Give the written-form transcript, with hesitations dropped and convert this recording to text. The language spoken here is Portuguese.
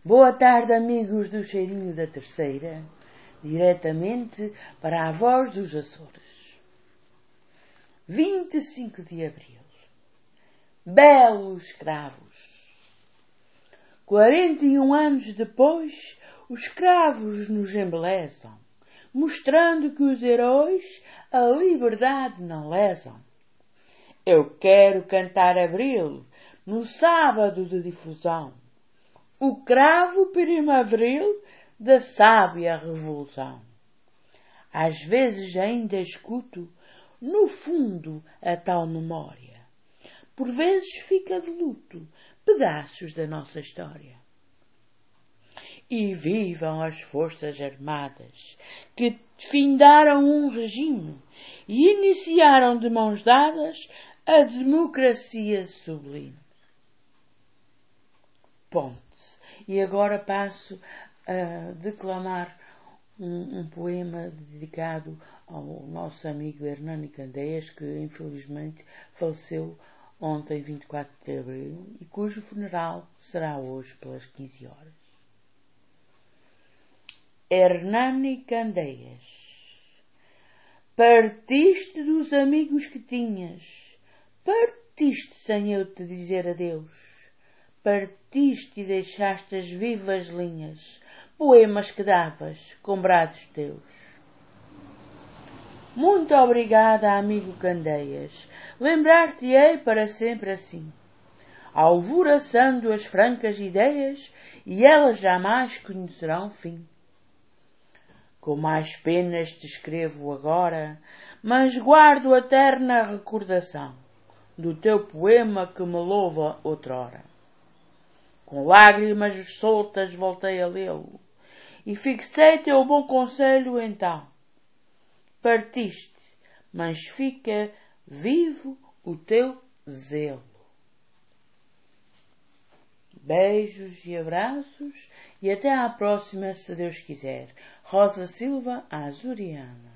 Boa tarde, amigos do Cheirinho da Terceira, diretamente para a Voz dos Açores. 25 de abril. Belos escravos. 41 anos depois, os escravos nos embelezam, mostrando que os heróis a liberdade não lesam. Eu quero cantar abril, no sábado de difusão, o cravo primaveril da sábia revolução. Às vezes ainda escuto, no fundo, a tal memória. Por vezes fica de luto pedaços da nossa história. E vivam as Forças Armadas, que findaram um regime e iniciaram de mãos dadas a democracia sublime. Ponte. E agora passo a declamar um poema dedicado ao nosso amigo Hernani Candeias, que infelizmente faleceu ontem, 24 de abril, e cujo funeral será hoje pelas 15 horas. Hernani Candeias, partiste dos amigos que tinhas, partiste sem eu te dizer adeus, partiste e deixaste as vivas linhas, poemas que davas com brados teus. Muito obrigada, amigo Candeias, lembrar-te-ei para sempre assim, alvoraçando as francas ideias, e elas jamais conhecerão fim. Com mais penas te escrevo agora, mas guardo a terna recordação do teu poema que me louva outrora. Com lágrimas soltas voltei a lê-lo, e fixei teu bom conselho então. Partiste, mas fica vivo o teu zelo. Beijos e abraços, e até à próxima, se Deus quiser. Rosa Silva, a Azuriana.